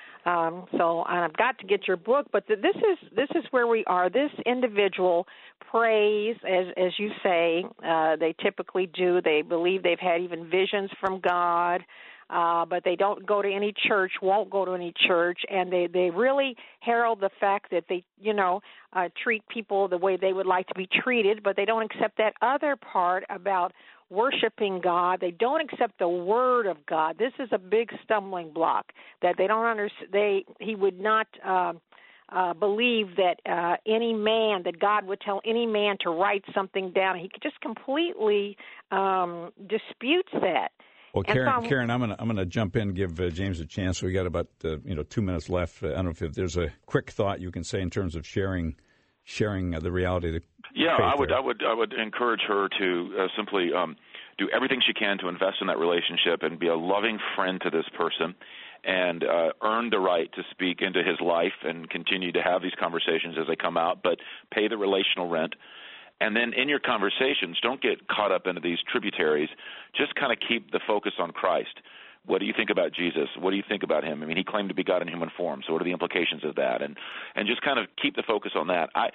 [SPEAKER 10] Um, so and I've got to get your book, but th- this is this is where we are. This individual prays, as as you say, uh, they typically do. They believe they've had even visions from God. Uh, but they don't go to any church, won't go to any church, and they, they really herald the fact that they, you know, uh, treat people the way they would like to be treated, but they don't accept that other part about worshiping God. They don't accept the Word of God. This is a big stumbling block that they don't understand. They he would not uh, uh, believe that uh, any man, that God would tell any man to write something down. He just completely um, disputes that.
[SPEAKER 1] Well, Karen, so Karen, I'm going to I'm going to jump in and give uh, James a chance. We got about uh, you know two minutes left. Uh, I don't know if, if there's a quick thought you can say in terms of sharing sharing uh, the reality of the
[SPEAKER 4] Yeah,
[SPEAKER 1] faith
[SPEAKER 4] I would
[SPEAKER 1] there.
[SPEAKER 4] I would I would encourage her to uh, simply um, do everything she can to invest in that relationship and be a loving friend to this person, and uh, earn the right to speak into his life and continue to have these conversations as they come out, but pay the relational rent. And then in your conversations, don't get caught up into these tributaries. Just kind of keep the focus on Christ. What do you think about Jesus? What do you think about him? I mean, he claimed to be God in human form, so what are the implications of that? And and just kind of keep the focus on that. I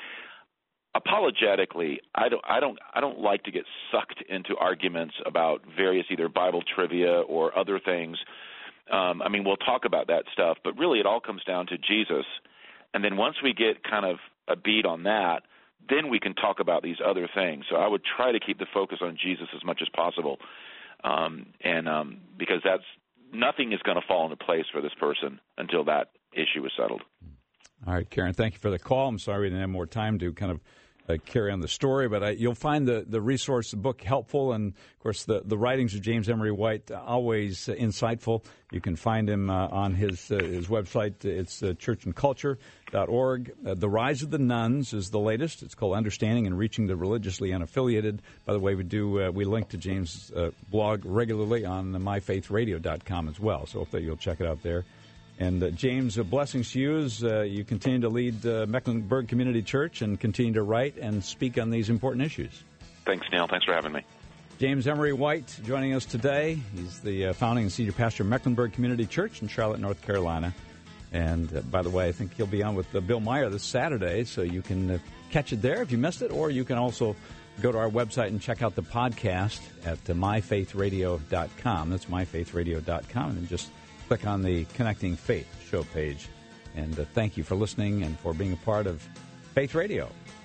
[SPEAKER 4] apologetically, I don't I don't I don't like to get sucked into arguments about various either Bible trivia or other things. Um, I mean, we'll talk about that stuff, but really it all comes down to Jesus. And then once we get kind of a beat on that, then we can talk about these other things. So I would try to keep the focus on Jesus as much as possible, um, and um, because that's nothing is going to fall into place for this person until that issue is settled.
[SPEAKER 1] All right, Karen, thank you for the call. I'm sorry we didn't have more time to kind of uh, carry on the story, but I, you'll find the, the resource, the book, helpful, and, of course, the, the writings of James Emery White, uh, always uh, insightful. You can find him uh, on his uh, his website. It's uh, church and culture dot org. Uh, the Rise of the Nuns is the latest. It's called Understanding and Reaching the Religiously Unaffiliated. By the way, we do uh, we link to James' uh, blog regularly on my faith radio dot com as well, so hope that you'll check it out there. And, uh, James, uh, blessings to you as uh, you continue to lead uh, Mecklenburg Community Church and continue to write and speak on these important issues.
[SPEAKER 4] Thanks, Neil. Thanks for having me.
[SPEAKER 1] James Emery White joining us today. He's the uh, founding and senior pastor of Mecklenburg Community Church in Charlotte, North Carolina. And, uh, by the way, I think he'll be on with uh, Bill Meyer this Saturday, so you can uh, catch it there if you missed it, or you can also go to our website and check out the podcast at uh, my faith radio dot com. That's my faith radio dot com, and then just click on the Connecting Faith show page. And uh, thank you for listening and for being a part of Faith Radio.